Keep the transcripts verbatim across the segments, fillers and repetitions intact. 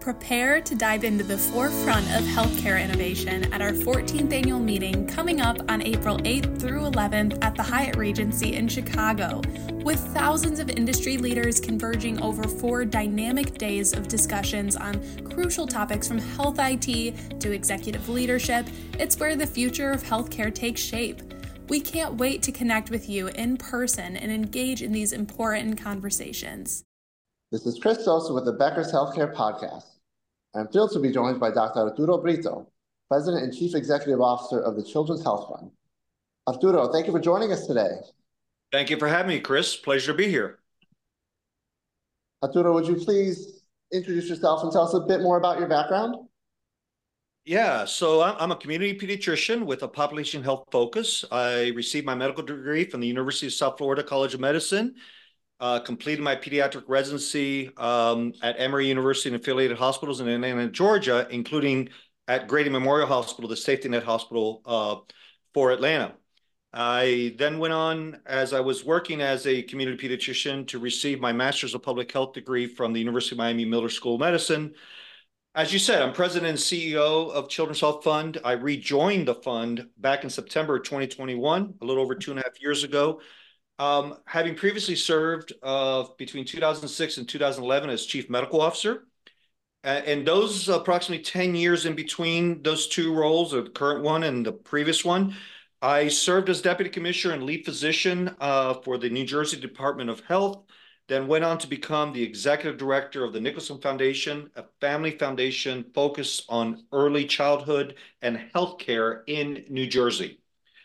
Prepare to dive into the forefront of healthcare innovation at our fourteenth annual meeting coming up on April eighth through eleventh at the Hyatt Regency in Chicago, with thousands of industry leaders converging over four dynamic days of discussions on crucial topics from health I T to executive leadership. It's where the future of healthcare takes shape. We can't wait to connect with you in person and engage in these important conversations. This is Chris Sosa with the Becker's Healthcare Podcast. I'm thrilled to be joined by Doctor Arturo Brito, President and Chief Executive Officer of the Children's Health Fund. Arturo, thank you for joining us today. Thank you for having me, Chris. Pleasure to be here. Arturo, would you please introduce yourself and tell us a bit more about your background? Yeah, so I'm a community pediatrician with a population health focus. I received my medical degree from the University of South Florida College of Medicine. Uh, completed my pediatric residency um, at Emory University and affiliated hospitals in Atlanta, Georgia, including at Grady Memorial Hospital, the safety net hospital uh, for Atlanta. I then went on, as I was working as a community pediatrician, to receive my Master's of Public Health degree from the University of Miami Miller School of Medicine. As you said, I'm president and C E O of Children's Health Fund. I rejoined the fund back in September of twenty twenty-one, a little over two and a half years ago. Um, having previously served uh, between two thousand six and two thousand eleven as Chief Medical Officer. Uh, and those approximately ten years in between those two roles, the current one and the previous one, I served as Deputy Commissioner and Lead Physician uh, for the New Jersey Department of Health, then went on to become the Executive Director of the Nicholson Foundation, a family foundation focused on early childhood and healthcare in New Jersey.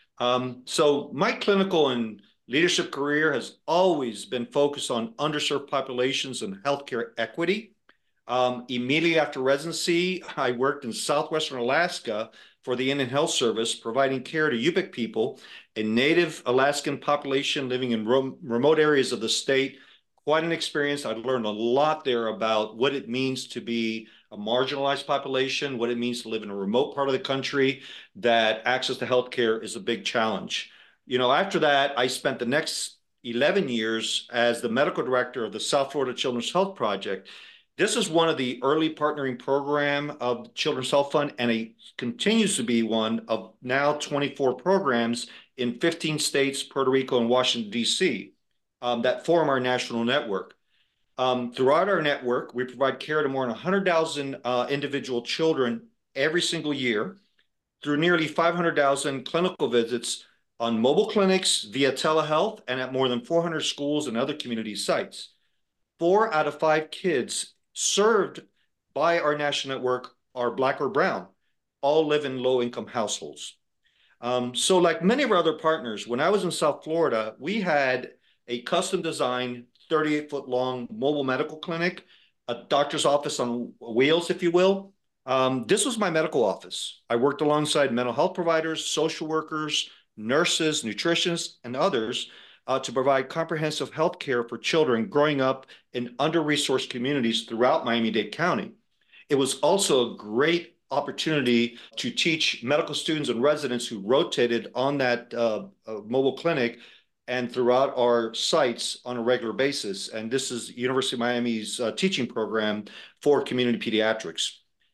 Um, so my clinical and leadership career has always been focused on underserved populations and healthcare equity. Um, immediately after residency, I worked in southwestern Alaska for the Indian Health Service, providing care to Yupik people, a native Alaskan population living in remote areas of the state. Quite an experience. I learned a lot there about what it means to be a marginalized population, what it means to live in a remote part of the country, that access to healthcare is a big challenge. You know, after that, I spent the next eleven years as the medical director of the South Florida Children's Health Project. This is one of the early partnering program of Children's Health Fund, and it continues to be one of now twenty-four programs in fifteen states, Puerto Rico, and Washington, D C, um, that form our national network. Um, throughout our network, we provide care to more than one hundred thousand uh, individual children every single year through nearly five hundred thousand clinical visits on mobile clinics via telehealth and at more than four hundred schools and other community sites. Four out of five kids served by our national network are Black or brown, all live in low-income households. Um, so like many of our other partners, when I was in South Florida, we had a custom-designed thirty-eight foot long mobile medical clinic, a doctor's office on wheels, if you will. Um, this was my medical office. I worked alongside mental health providers, social workers, nurses, nutritionists, and others uh, to provide comprehensive health care for children growing up in under-resourced communities throughout Miami-Dade County. It was also a great opportunity to teach medical students and residents who rotated on that uh, uh, mobile clinic and throughout our sites on a regular basis. And this is University of Miami's uh, teaching program for community pediatrics.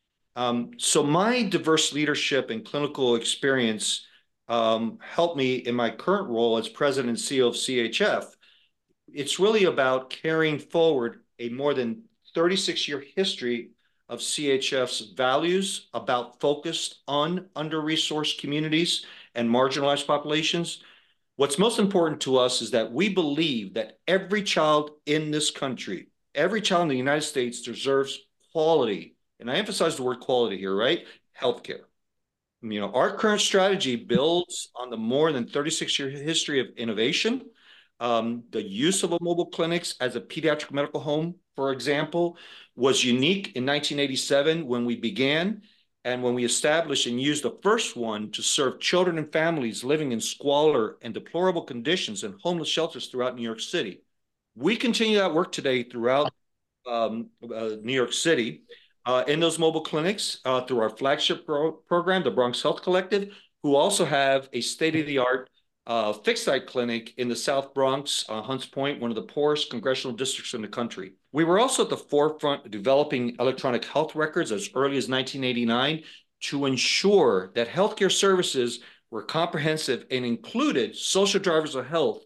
Um, so my diverse leadership and clinical experience Um, helped me in my current role as president and C E O of C H F. It's really about carrying forward a more than thirty-six year history of C H F's values about focused on under-resourced communities and marginalized populations. What's most important to us is that we believe that every child in this country, every child in the United States deserves quality, and I emphasize the word quality here, right? Healthcare. You know, our current strategy builds on the more than thirty-six year history of innovation. Um, the use of a mobile clinics as a pediatric medical home, for example, was unique in nineteen eighty-seven when we began and when we established and used the first one to serve children and families living in squalor and deplorable conditions in homeless shelters throughout New York City. We continue that work today throughout um, uh, New York City. Uh, in those mobile clinics uh, through our flagship pro program, the Bronx Health Collective, who also have a state-of-the-art uh, fixed site clinic in the South Bronx, uh, Hunts Point, one of the poorest congressional districts in the country. We were also at the forefront of developing electronic health records as early as nineteen eighty-nine to ensure that healthcare services were comprehensive and included social drivers of health.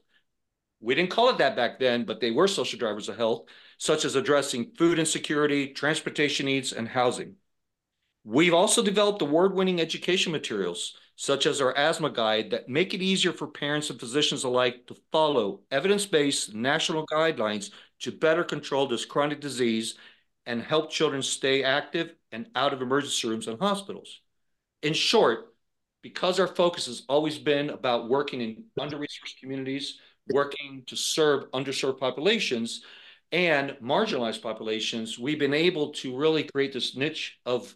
We didn't call it that back then, but they were social drivers of health, such as addressing food insecurity, transportation needs, and housing. We've also developed award-winning education materials, such as our asthma guide, that make it easier for parents and physicians alike to follow evidence-based national guidelines to better control this chronic disease and help children stay active and out of emergency rooms and hospitals. In short, because our focus has always been about working in under-resourced communities, working to serve underserved populations and marginalized populations, we've been able to really create this niche of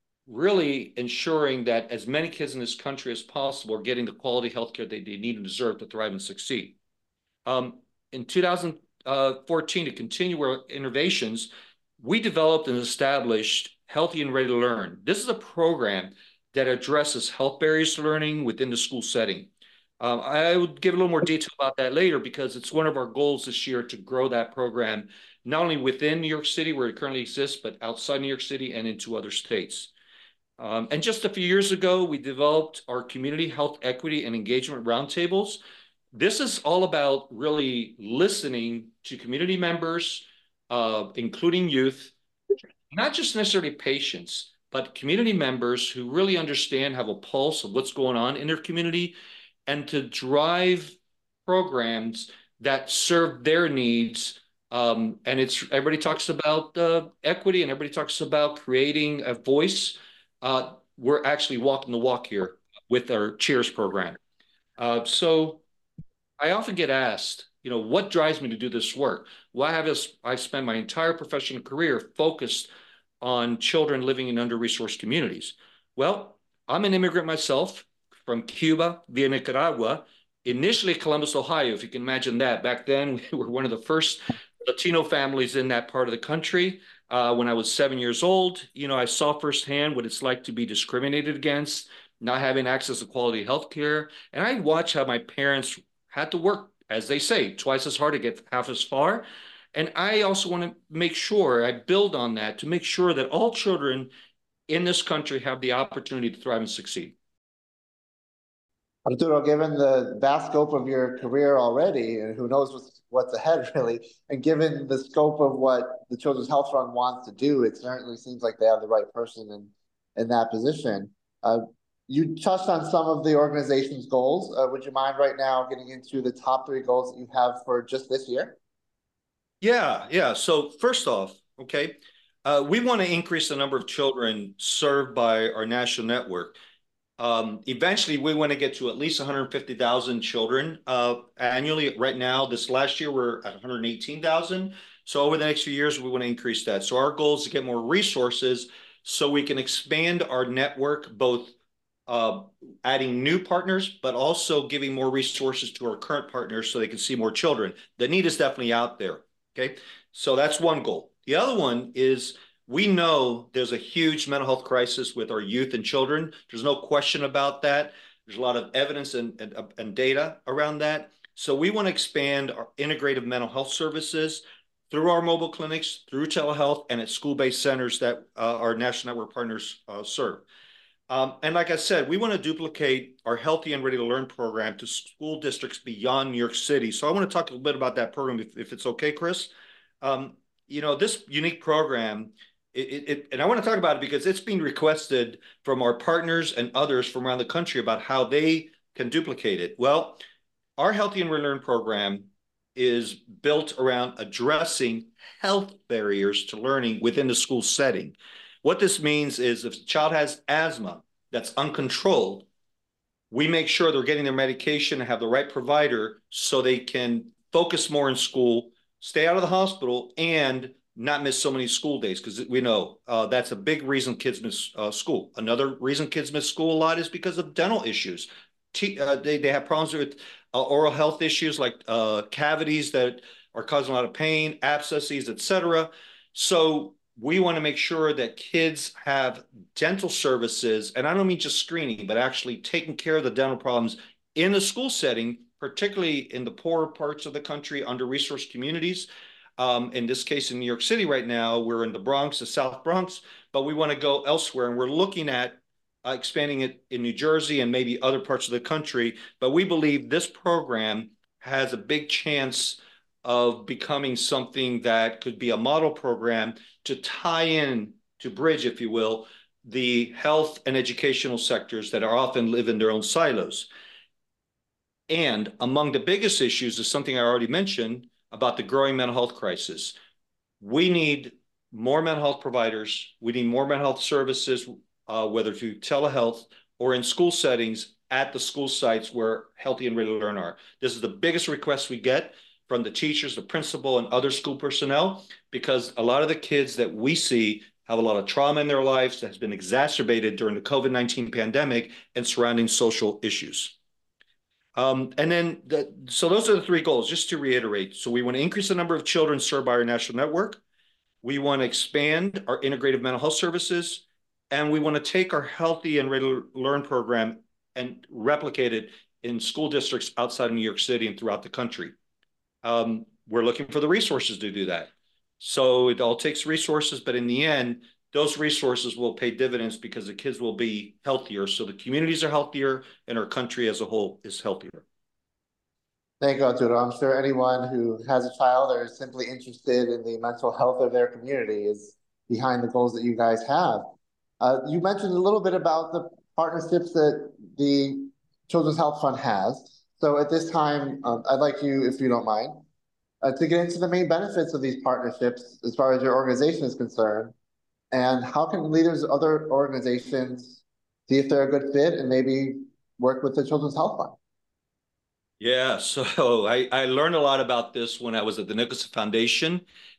really ensuring that as many kids in this country as possible are getting the quality healthcare they, they need and deserve to thrive and succeed. Um, in two thousand fourteen, to continue our innovations, we developed and established Healthy and Ready to Learn. This is a program that addresses health barriers to learning within the school setting. Um, I would give a little more detail about that later because it's one of our goals this year to grow that program, not only within New York City where it currently exists, but outside New York City and into other states. Um, and just a few years ago, we developed our Community Health Equity and Engagement Roundtables. This is all about really listening to community members, uh, including youth, not just necessarily patients, but community members who really understand, have a pulse of what's going on in their community, and to drive programs that serve their needs. Um, and it's everybody talks about uh, equity and everybody talks about creating a voice. Uh, we're actually walking the walk here with our Cheers program. Uh, so I often get asked, you know, what drives me to do this work? Well, I have this, I've spent my entire professional career focused on children living in under-resourced communities. Well, I'm an immigrant myself from Cuba via Nicaragua, initially Columbus, Ohio, if you can imagine that. Back then, we were one of the first Latino families in that part of the country. Uh, when I was seven years old, you know, I saw firsthand what it's like to be discriminated against, not having access to quality health care. And I watched how my parents had to work, as they say, twice as hard to get half as far. And I also want to make sure I build on that to make sure that all children in this country have the opportunity to thrive and succeed. Arturo, given the vast scope of your career already, and who knows what's, what's ahead really, and given the scope of what the Children's Health Fund wants to do, it certainly seems like they have the right person in, in that position. Uh, you touched on some of the organization's goals. Uh, would you mind right now getting into the top three goals that you have for just this year? Yeah, yeah. So first off, okay, uh, we want to increase the number of children served by our national network. Um, eventually, we want to get to at least one hundred fifty thousand children uh, annually. Right now, this last year, we're at one hundred eighteen thousand. So over the next few years, we want to increase that. So our goal is to get more resources so we can expand our network, both uh, adding new partners, but also giving more resources to our current partners so they can see more children. The need is definitely out there, okay? So that's one goal. The other one is we know there's a huge mental health crisis with our youth and children. There's no question about that. There's a lot of evidence and, and, and data around that. So we want to expand our integrative mental health services through our mobile clinics, through telehealth, and at school-based centers that uh, our national network partners uh, serve. Um, and like I said, we want to duplicate our Healthy and Ready to Learn program to school districts beyond New York City. So I want to talk a little bit about that program, if, if it's okay, Chris. Um, you know, this unique program, It, it, and I want to talk about it because it's being requested from our partners and others from around the country about how they can duplicate it. Well, our Healthy and Ready to Learn program is built around addressing health barriers to learning within the school setting. What this means is if a child has asthma that's uncontrolled, we make sure they're getting their medication and have the right provider so they can focus more in school, stay out of the hospital, and not miss so many school days, because we know uh, that's a big reason kids miss uh, school. Another reason kids miss school a lot is because of dental issues. T uh, they, they have problems with uh, oral health issues like uh, cavities that are causing a lot of pain, abscesses, et cetera. So we want to make sure that kids have dental services, and I don't mean just screening, but actually taking care of the dental problems in the school setting particularly in the poorer parts of the country, under-resourced communities. Um, in this case, in New York City right now, we're in the Bronx, the South Bronx, but we want to go elsewhere, and we're looking at uh, expanding it in New Jersey and maybe other parts of the country. But we believe this program has a big chance of becoming something that could be a model program to tie in, to bridge, if you will, the health and educational sectors that are often live in their own silos. And among the biggest issues is something I already mentioned about the growing mental health crisis. We need more mental health providers. We need more mental health services, uh, whether through telehealth or in school settings at the school sites where Healthy and Ready to Learn are. This is the biggest request we get from the teachers, the principal, and other school personnel, because a lot of the kids that we see have a lot of trauma in their lives that has been exacerbated during the COVID nineteen pandemic and surrounding social issues. Um, and then, the, so those are the three goals, just to reiterate. So we want to increase the number of children served by our national network. We want to expand our integrative mental health services. And we want to take our Healthy and Ready to Learn program and replicate it in school districts outside of New York City and throughout the country. Um, we're looking for the resources to do that. So it all takes resources, but in the end, those resources will pay dividends because the kids will be healthier. So the communities are healthier and our country as a whole is healthier. Thank you, Arturo. I'm sure anyone who has a child or is simply interested in the mental health of their community is behind the goals that you guys have. Uh, you mentioned a little bit about the partnerships that the Children's Health Fund has. So at this time, um, I'd like you, if you don't mind, uh, to get into the main benefits of these partnerships as far as your organization is concerned, and how can leaders of other organizations see if they're a good fit and maybe work with the Children's Health Fund? Yeah, so I, I learned a lot about this when I was at the Nicholson Foundation,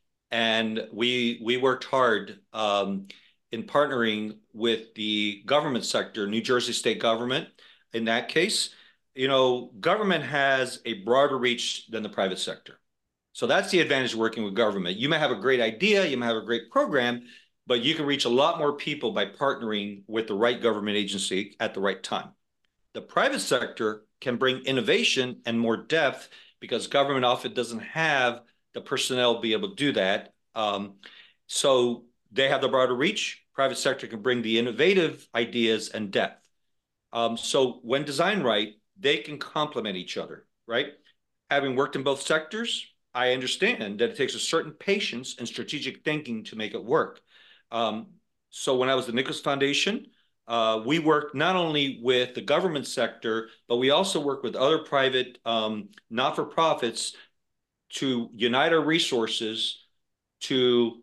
and we we worked hard um, in partnering with the government sector, New Jersey state government. In that case, you know, government has a broader reach than the private sector. So that's the advantage of working with government. You may have a great idea, you may have a great program, but you can reach a lot more people by partnering with the right government agency at the right time. The private sector can bring innovation and more depth because government often doesn't have the personnel to be able to do that. Um, so they have the broader reach. Private sector can bring the innovative ideas and depth. Um, so when designed right, they can complement each other, right? Having worked in both sectors, I understand that it takes a certain patience and strategic thinking to make it work. Um, so when I was at the Nicholson Foundation, uh, we worked not only with the government sector, but we also worked with other private um, not-for-profits to unite our resources to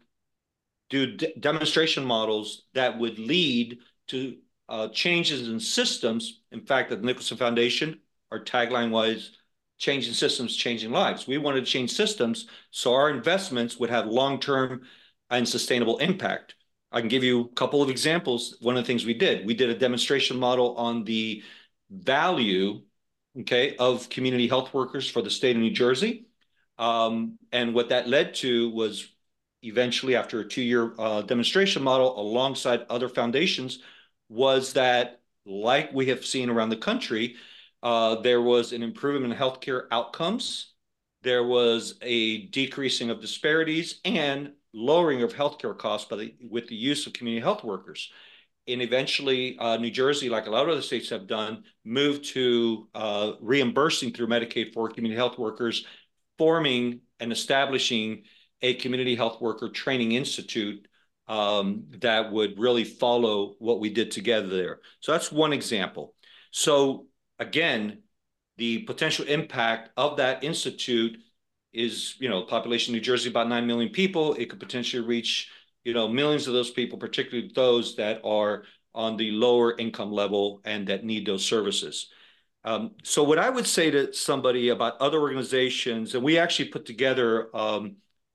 do de demonstration models that would lead to uh, changes in systems. In fact, at the Nicholson Foundation, our tagline was, changing systems, changing lives. We wanted to change systems so our investments would have long-term and sustainable impact. I can give you a couple of examples. One of the things we did, we did a demonstration model on the value, okay, of community health workers for the state of New Jersey. Um, and what that led to was eventually, after a two-year uh, demonstration model alongside other foundations, was that, like we have seen around the country, uh, there was an improvement in healthcare outcomes. There was a decreasing of disparities and lowering of healthcare costs by the, with the use of community health workers. And eventually, uh, New Jersey, like a lot of other states have done, moved to uh, reimbursing through Medicaid for community health workers, forming and establishing a community health worker training institute um, that would really follow what we did together there. So that's one example. So again, the potential impact of that institute is, you know, population of New Jersey, about nine million people. It could potentially reach, you know, millions of those people, particularly those that are on the lower income level and that need those services. Um, so what I would say to somebody about other organizations, and we actually put together um,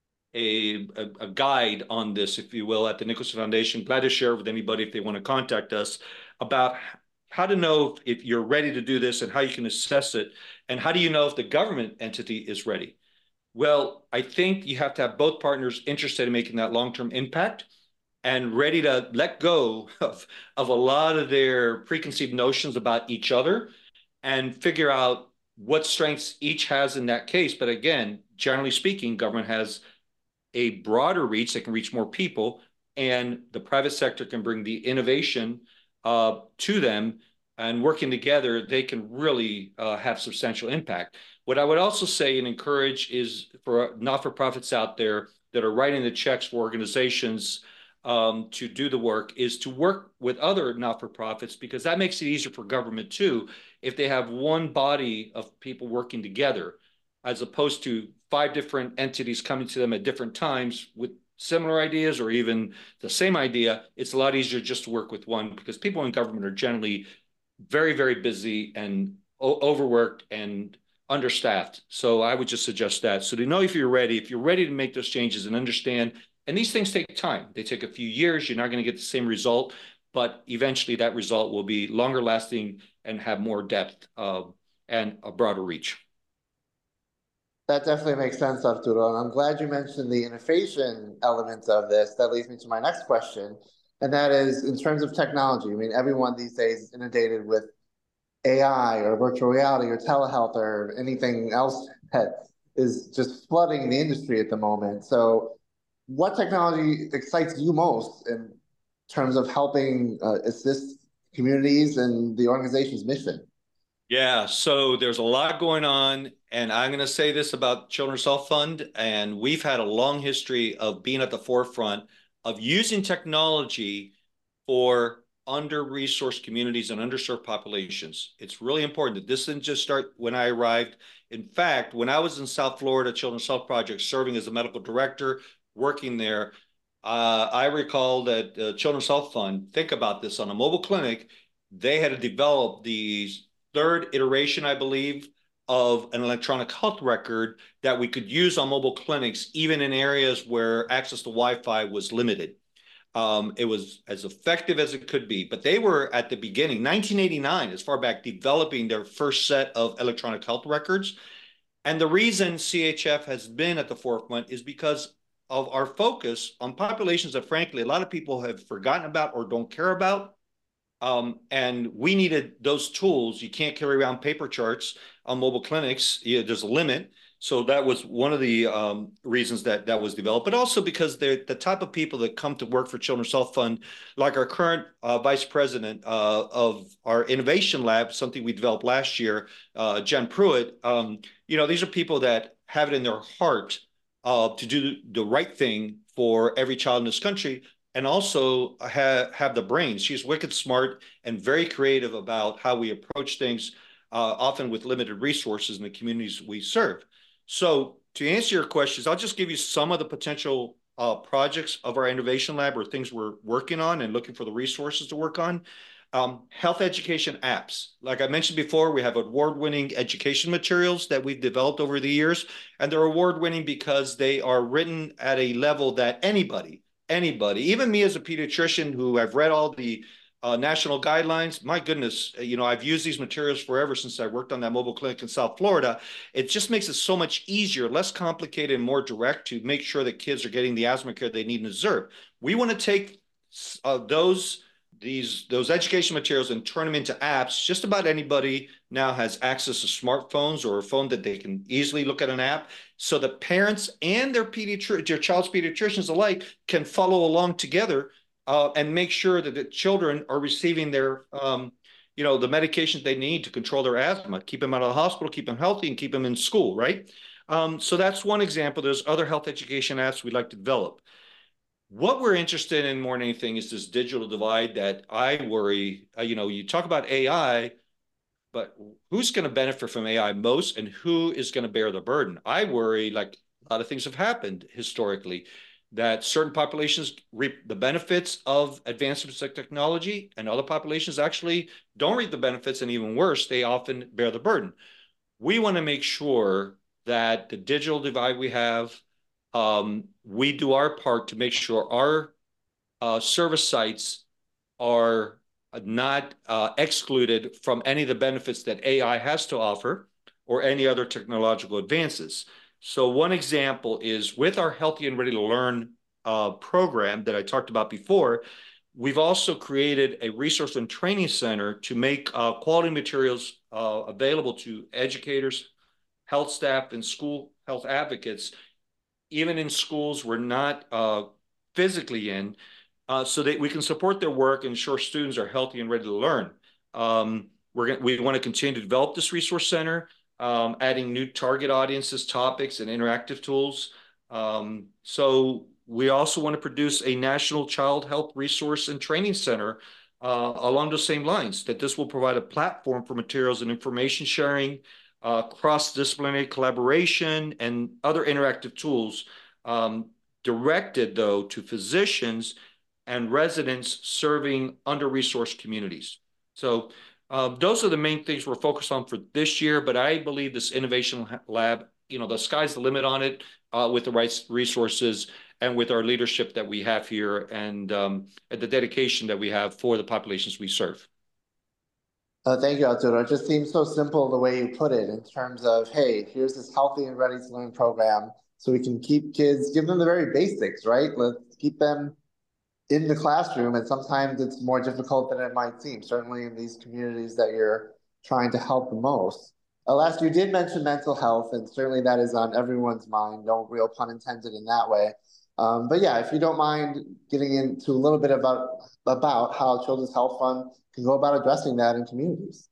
a, a, a guide on this, if you will, at the Nicholson Foundation. Glad to share with anybody if they want to contact us about how to know if you're ready to do this and how you can assess it. And how do you know if the government entity is ready? Well, I think you have to have both partners interested in making that long-term impact and ready to let go of, of a lot of their preconceived notions about each other and figure out what strengths each has in that case. But again, generally speaking, government has a broader reach that can reach more people, and the private sector can bring the innovation uh, to them, and working together, they can really uh, have substantial impact. What I would also say and encourage is for not-for-profits out there that are writing the checks for organizations um, to do the work, is to work with other not-for-profits, because that makes it easier for government too, if they have one body of people working together, as opposed to five different entities coming to them at different times with similar ideas or even the same idea. It's a lot easier just to work with one, because people in government are generally very, very busy and overworked and understaffed. So I would just suggest that. So to know if you're ready, if you're ready to make those changes and understand, and these things take time. They take a few years. You're not going to get the same result, but eventually that result will be longer lasting and have more depth uh, and a broader reach. That definitely makes sense, Arturo. And I'm glad you mentioned the innovation elements of this. That leads me to my next question. And that is in terms of technology. I mean, everyone these days is inundated with A I or virtual reality or telehealth or anything else that is just flooding the industry at the moment. So what technology excites you most in terms of helping uh, assist communities and the organization's mission? Yeah, so there's a lot going on, and I'm going to say this about Children's Health Fund, and we've had a long history of being at the forefront of using technology for under-resourced communities and underserved populations. It's really important that this didn't just start when I arrived. In fact, when I was in South Florida Children's Health Project, serving as a medical director, working there, uh, I recall that uh, Children's Health Fund, think about this, on a mobile clinic, they had to develop these third iteration, I believe, of an electronic health record that we could use on mobile clinics, even in areas where access to Wi-Fi was limited. Um, it was as effective as it could be, but they were at the beginning, nineteen eighty-nine, as far back, developing their first set of electronic health records. And the reason C H F has been at the forefront is because of our focus on populations that, frankly, a lot of people have forgotten about or don't care about. Um, and we needed those tools. You can't carry around paper charts on mobile clinics. Yeah, there's a limit. So that was one of the um, reasons that that was developed, but also because they're the type of people that come to work for Children's Health Fund, like our current uh, vice president uh, of our innovation lab, something we developed last year, uh, Jen Pruitt. Um, you know, these are people that have it in their heart uh, to do the right thing for every child in this country, and also have, have the brains. She's wicked smart and very creative about how we approach things, uh, often with limited resources in the communities we serve. So to answer your questions, I'll just give you some of the potential uh, projects of our innovation lab or things we're working on and looking for the resources to work on. Um, health education apps. Like I mentioned before, we have award-winning education materials that we've developed over the years, and they're award-winning because they are written at a level that anybody, anybody, even me as a pediatrician who I've read all the uh, national guidelines, my goodness, you know, I've used these materials forever since I worked on that mobile clinic in South Florida. It just makes it so much easier, less complicated, and more direct to make sure that kids are getting the asthma care they need and deserve. We want to take uh, those these those education materials and turn them into apps. Just about anybody now has access to smartphones or a phone that they can easily look at an app, so that parents and their pediatric their child's pediatricians alike can follow along together uh, and make sure that the children are receiving their um, you know the medications they need to control their asthma, keep them out of the hospital, keep them healthy, and keep them in school, right? Um, so that's one example. There's other health education apps we'd like to develop. What we're interested in more than anything is this digital divide that I worry, uh, you know, you talk about A I, but who's going to benefit from A I most and who is going to bear the burden? I worry, like a lot of things have happened historically, that certain populations reap the benefits of advancements in technology and other populations actually don't reap the benefits, and even worse, they often bear the burden. We want to make sure that the digital divide we have, Um, we do our part to make sure our uh, service sites are not uh, excluded from any of the benefits that A I has to offer or any other technological advances. So one example is with our Healthy and Ready to Learn uh, program that I talked about before, we've also created a resource and training center to make uh, quality materials uh, available to educators, health staff, and school health advocates, even in schools we're not uh, physically in, uh, so that we can support their work and ensure students are healthy and ready to learn. Um, we're gonna, we want to continue to develop this resource center, um, adding new target audiences, topics, and interactive tools. Um, so we also want to produce a national child health resource and training center uh, along those same lines, that this will provide a platform for materials and information sharing, uh, cross-disciplinary collaboration, and other interactive tools, um, directed, though, to physicians and residents serving under-resourced communities. So uh, those are the main things we're focused on for this year, but I believe this innovation lab, you know, the sky's the limit on it uh, with the right resources and with our leadership that we have here, and, um, and the dedication that we have for the populations we serve. Uh, thank you, Arturo. It just seems so simple the way you put it, in terms of, hey, here's this healthy and ready to learn program, so we can keep kids, give them the very basics, right? Let's keep them in the classroom, and sometimes it's more difficult than it might seem, certainly in these communities that you're trying to help the most. Uh, last, you did mention mental health, and certainly that is on everyone's mind, no real pun intended in that way. Um, but yeah, if you don't mind getting into a little bit about, about how Children's Health Fund can go about addressing that in communities.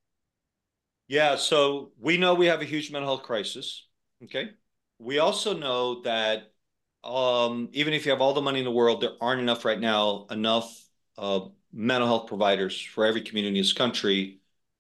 Yeah, so we know we have a huge mental health crisis, okay? We also know that um, even if you have all the money in the world, there aren't enough right now, enough uh, mental health providers for every community in this country.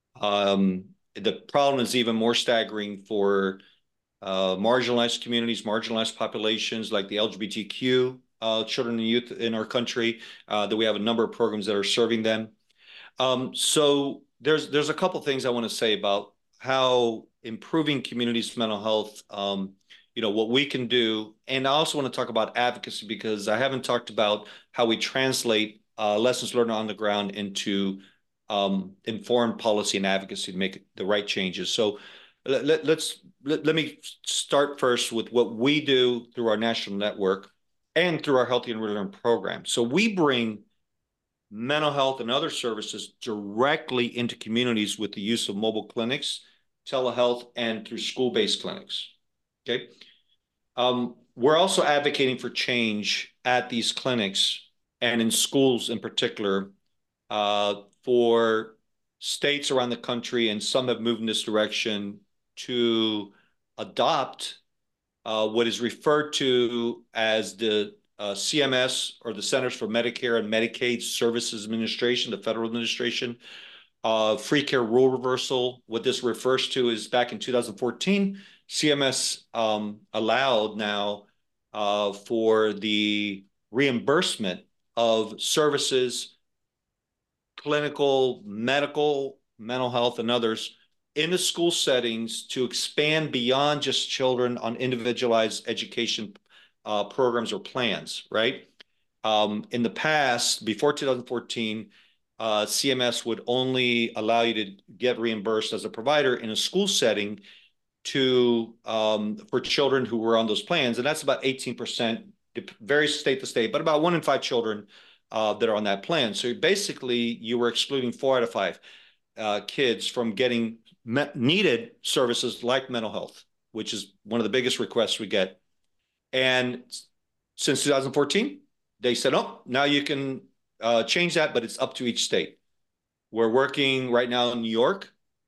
Um, the problem is even more staggering for uh, marginalized communities, marginalized populations like the L G B T Q uh, children and youth in our country, uh, that we have a number of programs that are serving them. Um, so there's there's a couple things I want to say about how improving communities' mental health, um, you know, what we can do. And I also want to talk about advocacy, because I haven't talked about how we translate uh, lessons learned on the ground into um, informed policy and advocacy to make the right changes. So let, let, let's let, let me start first with what we do through our national network and through our Healthy and Ready to Learn program. So we bring mental health and other services directly into communities with the use of mobile clinics, telehealth, and through school-based clinics, okay? Um, we're also advocating for change at these clinics and in schools in particular, uh, for states around the country, and some have moved in this direction, to adopt uh, what is referred to as the uh, C M S, or the Centers for Medicare and Medicaid Services Administration, the federal administration, uh, free care rule reversal. What this refers to is, back in two thousand fourteen, C M S um, allowed now uh, for the reimbursement of services, clinical, medical, mental health, and others in the school settings, to expand beyond just children on individualized education uh, programs or plans, right? Um, in the past, before two thousand fourteen, uh, C M S would only allow you to get reimbursed as a provider in a school setting to um, for children who were on those plans, and that's about eighteen percent, varies state to state, but about one in five children uh, that are on that plan. So basically, you were excluding four out of five uh, kids from getting needed services like mental health, which is one of the biggest requests we get. And since two thousand fourteen, they said, oh, now you can uh, change that, but it's up to each state. We're working right now in New York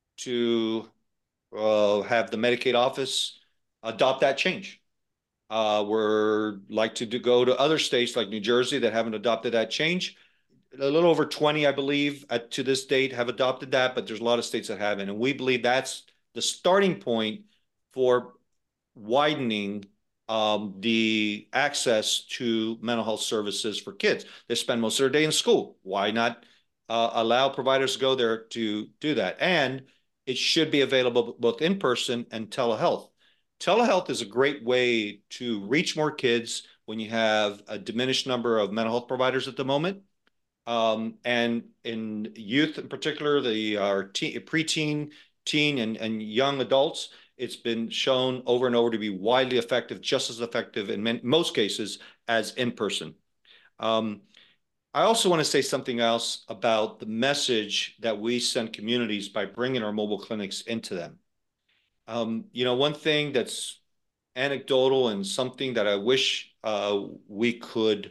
to uh, have the Medicaid office adopt that change. Uh, we're like to do, go to other states like New Jersey that haven't adopted that change. A little over twenty, I believe, at, to this date have adopted that, but there's a lot of states that haven't. And we believe that's the starting point for widening um, the access to mental health services for kids. They spend most of their day in school. Why not uh, allow providers to go there to do that? And it should be available both in person and telehealth. Telehealth is a great way to reach more kids when you have a diminished number of mental health providers at the moment. Um, and in youth in particular, the our teen, preteen, teen, and, and young adults, it's been shown over and over to be widely effective, just as effective in most cases as in person. Um, I also want to say something else about the message that we send communities by bringing our mobile clinics into them. Um, you know, one thing that's anecdotal and something that I wish uh, we could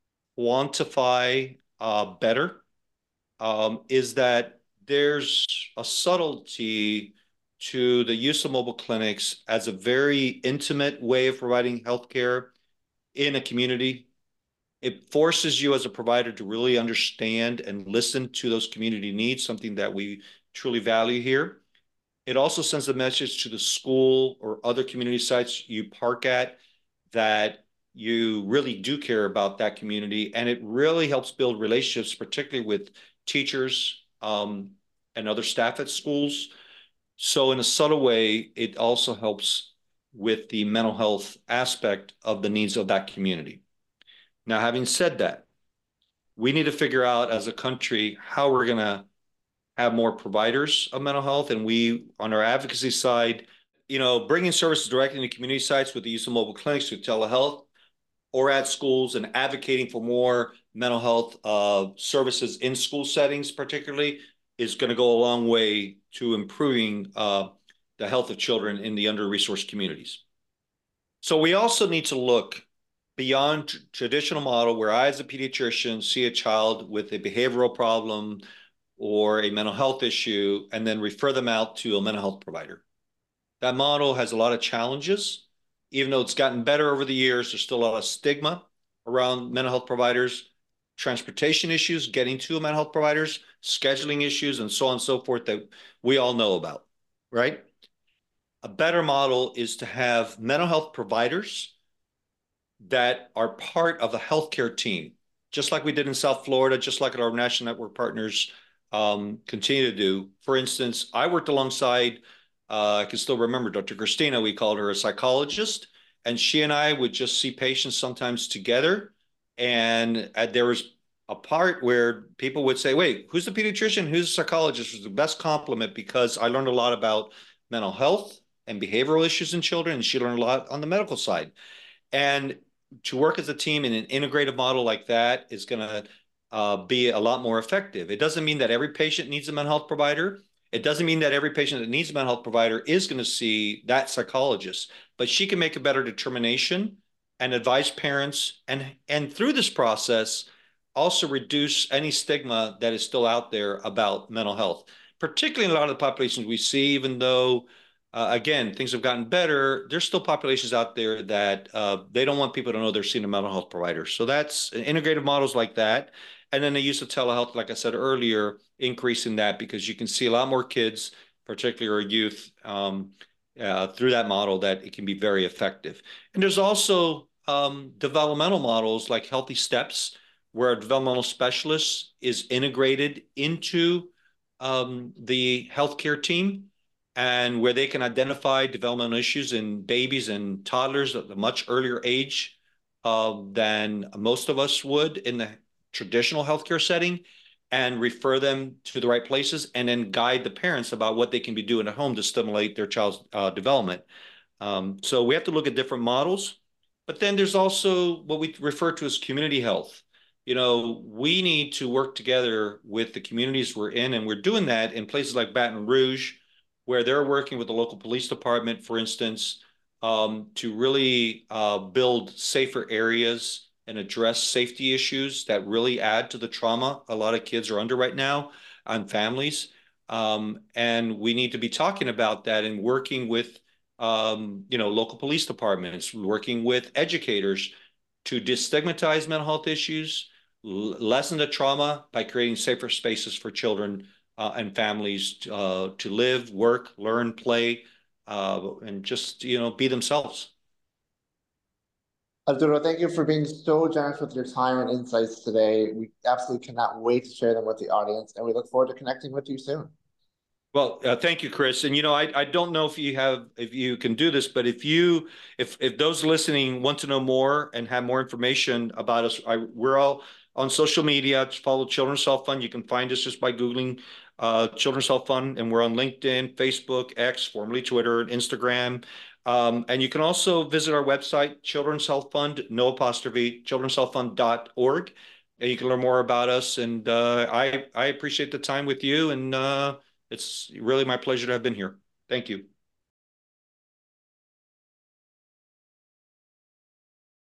quantify uh, better um, is that there's a subtlety to the use of mobile clinics as a very intimate way of providing healthcare in a community. It forces you as a provider to really understand and listen to those community needs, something that we truly value here. It also sends a message to the school or other community sites you park at that you really do care about that community. And it really helps build relationships, particularly with teachers um, and other staff at schools. So in a subtle way, it also helps with the mental health aspect of the needs of that community. Now, having said that, we need to figure out as a country how we're going to have more providers of mental health. And we, on our advocacy side, you know, bringing services directly into community sites with the use of mobile clinics through telehealth or at schools and advocating for more mental health uh, services in school settings, particularly, is going to go a long way to improving uh, the health of children in the under-resourced communities. So we also need to look beyond traditional model where I, as a pediatrician, see a child with a behavioral problem or a mental health issue and then refer them out to a mental health provider. That model has a lot of challenges. Even though it's gotten better over the years, there's still a lot of stigma around mental health providers, transportation issues, getting to mental health providers, scheduling issues, and so on and so forth that we all know about, right? A better model is to have mental health providers that are part of the healthcare team, just like we did in South Florida, just like our national network partners um, continue to do. For instance, I worked alongside, uh, I can still remember Doctor Christina, we called her a psychologist, and she and I would just see patients sometimes together. And uh, there was a part where people would say, wait, who's the pediatrician? Who's the psychologist? It was the best compliment because I learned a lot about mental health and behavioral issues in children, and she learned a lot on the medical side. And to work as a team in an integrated model like that is going to uh, be a lot more effective. It doesn't mean that every patient needs a mental health provider. It doesn't mean that every patient that needs a mental health provider is going to see that psychologist, but she can make a better determination and advise parents, and, and through this process, also reduce any stigma that is still out there about mental health, particularly in a lot of the populations we see, even though Uh, again, things have gotten better. There's still populations out there that uh, they don't want people to know they're seeing a mental health provider. So that's integrated models like that. And then the use of telehealth, like I said earlier, increasing that because you can see a lot more kids, particularly our youth, um, uh, through that model that it can be very effective. And there's also um, developmental models like Healthy Steps, where a developmental specialist is integrated into um, the healthcare team, and where they can identify developmental issues in babies and toddlers at a much earlier age uh, than most of us would in the traditional healthcare setting, and refer them to the right places, and then guide the parents about what they can be doing at home to stimulate their child's uh, development. Um, so we have to look at different models, but then there's also what we refer to as community health. You know, we need to work together with the communities we're in, and we're doing that in places like Baton Rouge, where they're working with the local police department, for instance, um, to really uh, build safer areas and address safety issues that really add to the trauma a lot of kids are under right now on families. Um, and we need to be talking about that and working with, um, you know, local police departments, working with educators to destigmatize mental health issues, lessen the trauma by creating safer spaces for children Uh, and families uh, to live, work, learn, play, uh, and just, you know, be themselves. Arturo, thank you for being so generous with your time and insights today. We absolutely cannot wait to share them with the audience, and we look forward to connecting with you soon. Well, uh, thank you, Chris. And, you know, I, I don't know if you have, if you can do this, but if you, if, if those listening want to know more and have more information about us, I, we're all on social media. Just follow Children's Health Fund. You can find us just by Googling uh, Children's Health Fund, and we're on LinkedIn, Facebook, X, formerly Twitter, and Instagram. Um, and you can also visit our website, Children's Health Fund, no apostrophe, children's health fund dot org. and you can learn more about us. And uh, I, I appreciate the time with you, and uh, it's really my pleasure to have been here. Thank you.